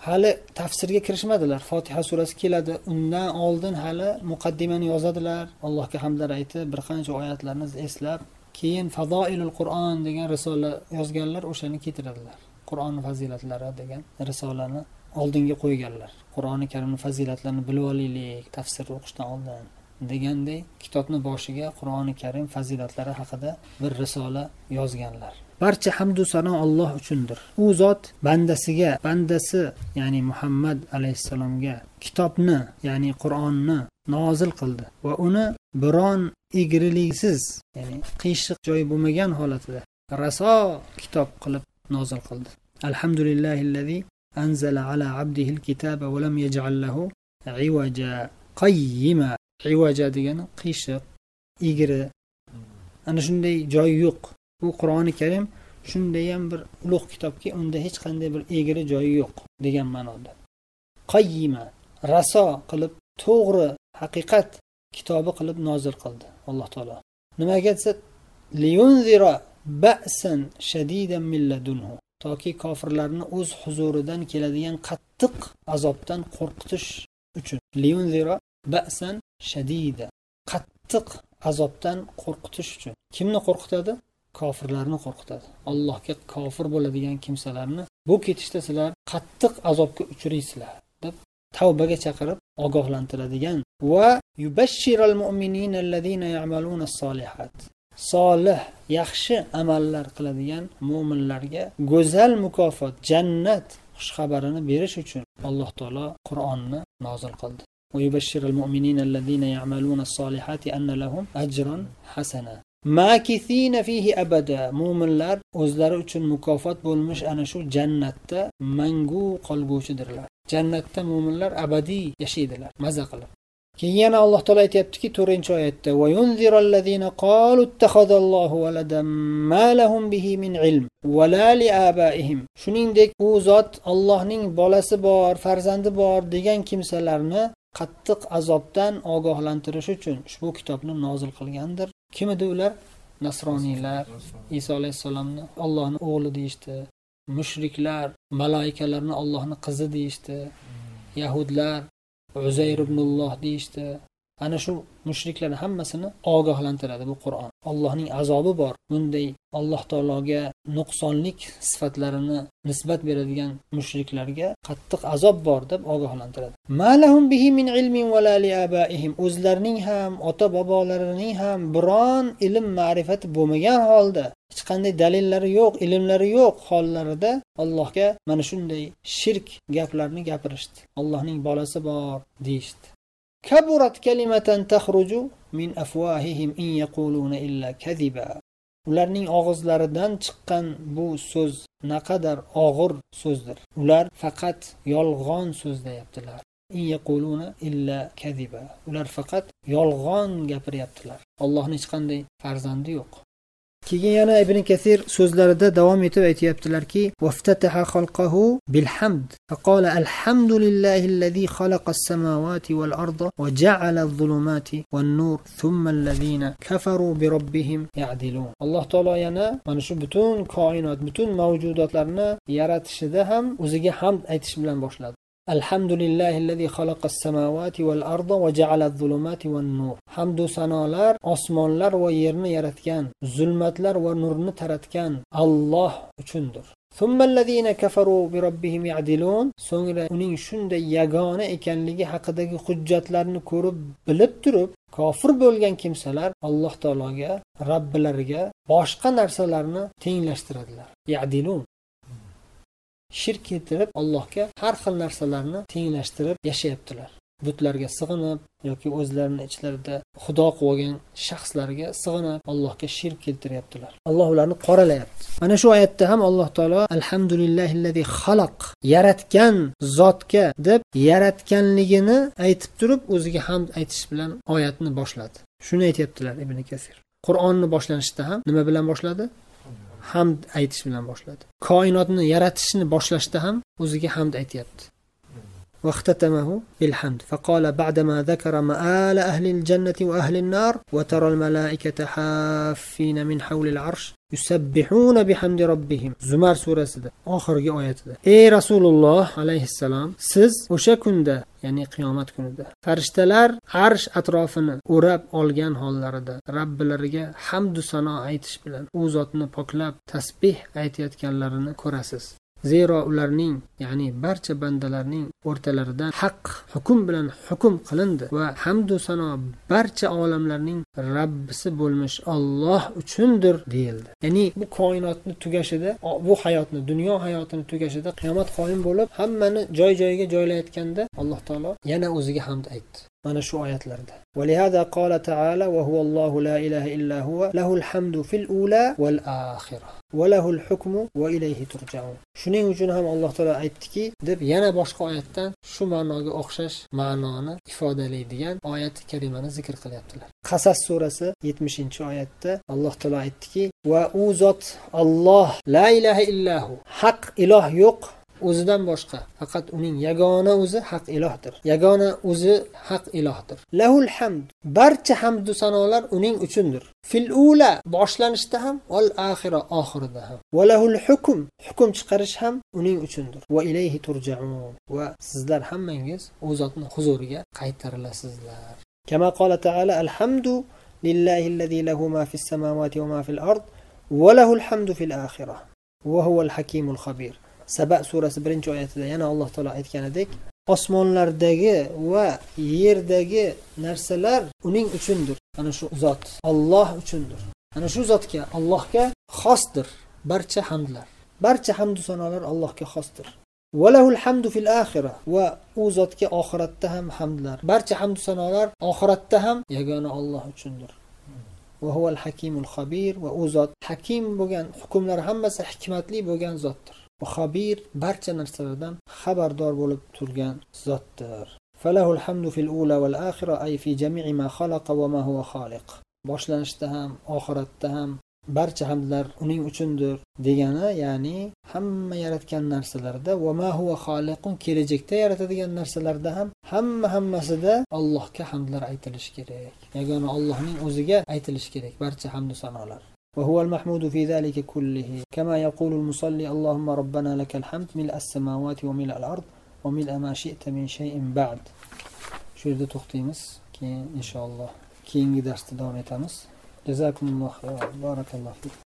hali tafsirga kirishmadilar. Fotiha surasi keladi, undan oldin hali muqaddimani yozadilar, Allohga hamdlar aytib, bir qancha oyatlarni eslab, keyin Fazoilul Qur'on degan risola yozganlar, o'shani keltiradilar. Qur'on fazilatlari degan risolani oldinga qo'yganlar. Qur'oni Karimning fazilatlarini bilib olaylik, tafsir o'qishdan oldin degandek kitobni boshiga Qur'oni Karim fazilatlari haqida bir risola yozganlar. Barcha hamd va sano Alloh uchundir. U zot bandasi, ya'ni Muhammad alayhisalomga kitobni, ya'ni Qur'onni nozil qildi va uni biron egriliksiz, ya'ni qiyshiq joyi bo'lmagan holatida raso kitob qilib nozil qildi. Alhamdulillahillazi anzala ala abdihi alkitaba va lam yaj'al lahu iwaja qayyima. Iwaja degani qiyshiq, egri. Ana shunday joyi yo'q. Bu Qur'oni Karim shunday ham bir ulug' kitobki, unda hech qanday bir egri joyi yo'q degan ma'noda. Qayyima, raso qilib, to'g'ri, haqiqat kitobi qilib nozil qildi Alloh taolo. Nimaga desa, liyunzira ba'san shadidan min ladunhu. Toki kofirlarni o'z huzuridan keladigan qattiq azobdan qo'rqitish uchun. Liyunzira ba'san shadida. Qattiq azobdan qo'rqitish uchun. Kimni qo'rqitadi? Kofirlarni qo'rqitadi. Allohga kofir bo'ladigan kimsalarni bu ketishda sizlar qattiq azobga uchraysizlar deb tavbaga chaqirib ogohlantiradigan va yubashshiral mu'minina allazina ya'maluna as-solihat. Solih, yaxshi amallar qiladigan mu'minlarga go'zal mukofot, jannat xushxabarini berish uchun Alloh taolo Qur'onni nozil qildi. Va yubashshiral mu'minina allazina ya'maluna as-solihati anna lahum ajran hasana. Makithina fihi abada. Mu'minlar o'zlari uchun mukofot bo'lmish ana shu jannatda mangu qolguvchidirlar. Jannatda mu'minlar abadiy yashaydilar, maza qilib. Keyin yana Alloh taolo aytayaptiki 4-oyatda: "Va yunzirallazina qalu ittakhadallohu waladan ma lahum bihi min ilm va la li abaihim." Shuningdek, u zot Allohning bolasi bor, farzandi bor degan kimsalarni qattiq azobdan ogohlantirish uchun ushbu kitobni nozil qilgandir. Kim edi ular? Nasroniylar, Iso alayhisalomni Allohning o'g'li deyishdi. Mushriklar, malaikalarni Allohning qizi deyishdi. Yahudlar Uzayr ibnulloh deyishdi. Ana shu mushriklarning hammasini ogohlantiradi bu Qur'on. Allohning azobi bor. Bunday Alloh taologa nuqsonlik sifatlarini nisbat beradigan mushriklarga qattiq azob bor deb ogohlantiradi. Malahum bihi min ilmin va la li abaihim. O'zlarining ham, ota-bobolarining ham biron ilm ma'rifati bo'lmagan holda, hech qanday dalillari yo'q, ilmlari yo'q hollarida Allohga mana shunday shirk gaplarni gapirishdi. Allohning bolasi bor deyishdi. Kaburat kalimatan takhruju min afwahihim in yaquluna illa kadhiba. Ularning og'izlaridan chiqqan bu so'z naqadar og'ir so'zdir. Ular faqat yolg'on so'zlayaptilar. In yaquluna illa kadhiba. Ular faqat yolg'on gapiryaptilar. Allohning hech qanday farzandi yo'q. Keyin yana Ibn Kathir so'zlarida davom etib aytayaptilarki, "Waftataha khalqahu bilhamd. Faqala alhamdulillahillazi khalaqas samawati wal arda wa ja'ala adh-dhulumati wan-nur thumma alladhina kafaru bi rabbihim ya'dilun." Alloh taolo yana mana shu butun koinot, butun mavjudotlarni yaratishida ham o'ziga hamd aytish bilan boshladi. Alhamdulillahillazi khalaqas samawati wal arda wa ja'ala adh-dhulumati wan-nur. Hamd va sanolar osmonlar va yerni yaratgan, zulmatlar va nurni taratgan Alloh uchundir. Thumma allazina kafaru bi robbihim ya'dilun. So'ngra uning shunday yagona ekanligi haqidagi hujjatlarni ko'rib, bilib turib, kofir bo'lgan kimsalar Alloh taologa, Robbilariga boshqa narsalarni tenglashtiradilar. Ya'dilun. Shirk keltirib Allohga har xil narsalarni tenglashtirib yashayaptilar. Butlarga sig'inib yoki o'zlarining ichlarida xudo qilgan shaxslarga sig'inib Allohga shirk keltiryaptilar. Alloh ularni qoralayapti. Mana shu oyatda ham Alloh taolo alhamdulillahillazi xalaq, yaratgan zotga deb yaratganligini aytib turib o'ziga hamd aytish bilan oyatni boshladi. Shuni aytibdilar Ibn Kathir. Qur'onni boshlanishda ham nima bilan boshladi? Hamd aytish bilan boshladi. Koinotni yaratishni boshlashda ham o'ziga hamd aytayapti. واختتمه بالحمد فقال بعدما ذكر مآل أهل الجنة وأهل النار وترى الملائكة حافين من حول العرش يسبحون بحمد ربهم. Zumar surasida oxirgi oyatida: ey Rasululloh alayhissalom, siz o'sha kunda, ya'ni qiyomat kunida, farishtalar arsh atrofini o'rab olgan hollarida Robbilariga hamd va sano aytish bilan u zotni poklab tasbih aytayotganlarini ko'rasiz. Zero ularning, ya'ni barcha bandalarning o'rtalaridan haq hukm bilan hukm qilindi va hamd va sano barcha olamlarning Rabbisi bo'lmish Alloh uchundir deyildi. Ya'ni bu koinotni tugashida, bu hayotni, dunyo hayotini tugashida qiyomat qoyim bo'lib, hammani joy-joyiga joylayotganda Alloh taolo yana o'ziga hamd aytdi. Mana shu oyatlarda. ولهذا قال تعالى وهو الله لا إله إلا هو له الحمد في الأولى والآخرة وله الحكم وإليه ترجعون. Shuning uchun ham Alloh taolo aytdiki, deb yana boshqa oyatdan shu ma'noga o'xshash ma'noni ifodalaydigan oyat karimani zikr qilyaptilar. Qasas surasi 70-oyatda Alloh taolo aytdiki, va u zot Alloh la ilaha illahu, haq iloh yo'q o'zidan boshqa, faqat uning yagona o'zi haq ilohdir. Yagona o'zi haq ilohdir. Lahul hamd, barcha hamd va sanolar uning uchundir. Fil ula, boshlanishda ham, val axira, oxirida ham. Va lahul hukm, hukm chiqarish ham uning uchundir. Va ilayhi turja'un, va sizlar hammangiz u zotning huzuriga qaytarilasizlar. Kama qala ta'ala alhamdu lillahi allazi lahu ma fis samawati va ma fil ard va lahul hamdu fil axirah va huval hakimul xabir. Saba surasi 1-oyatida yana Alloh taolo aytganidek, osmonlardagi va yerdagi narsalar uning uchundir. Ana shu zot Alloh uchundir. Ana shu zotga, Allohga xosdir barcha hamdlar. Barcha hamd va sanolar Allohga xosdir. Va lahul hamdu fil axirah, va u zotga oxiratda ham hamdlar. Barcha hamd va sanolar oxiratda ham yagona Alloh uchundir. Va huval hakimul xabir, va u zot hakim bo'lgan, hukmlar hammasi hikmatli bo'lgan zotdir. Va xabir, barcha narsalardan xabardor bo'lib turgan zotdir. Falahul hamdu fil ula val axira, ay fi jami'i ma xalaqa va ma huwa xaliq. Boshlanishda ham, oxiratda ham barcha hamdlar uning uchundir degani, ya'ni hamma yaratgan narsalarda va ma huwa xaliqun, kelajakda yaratadigan narsalarda ham hammasida Allohga hamdlar aytilishi kerak. Yagona Allohning o'ziga aytilishi kerak barcha hamd va sanolar. وهو المحمود في ذلك كله كما يقول المصلي اللهم ربنا لك الحمد ملء السماوات وملء الأرض وملء ما شئت من شيء بعد. Shu yerda to'xtaymiz. Keyin inshaalloh keyingi darsda davom etamiz. Jazakumulloh xayr. Barakalloh.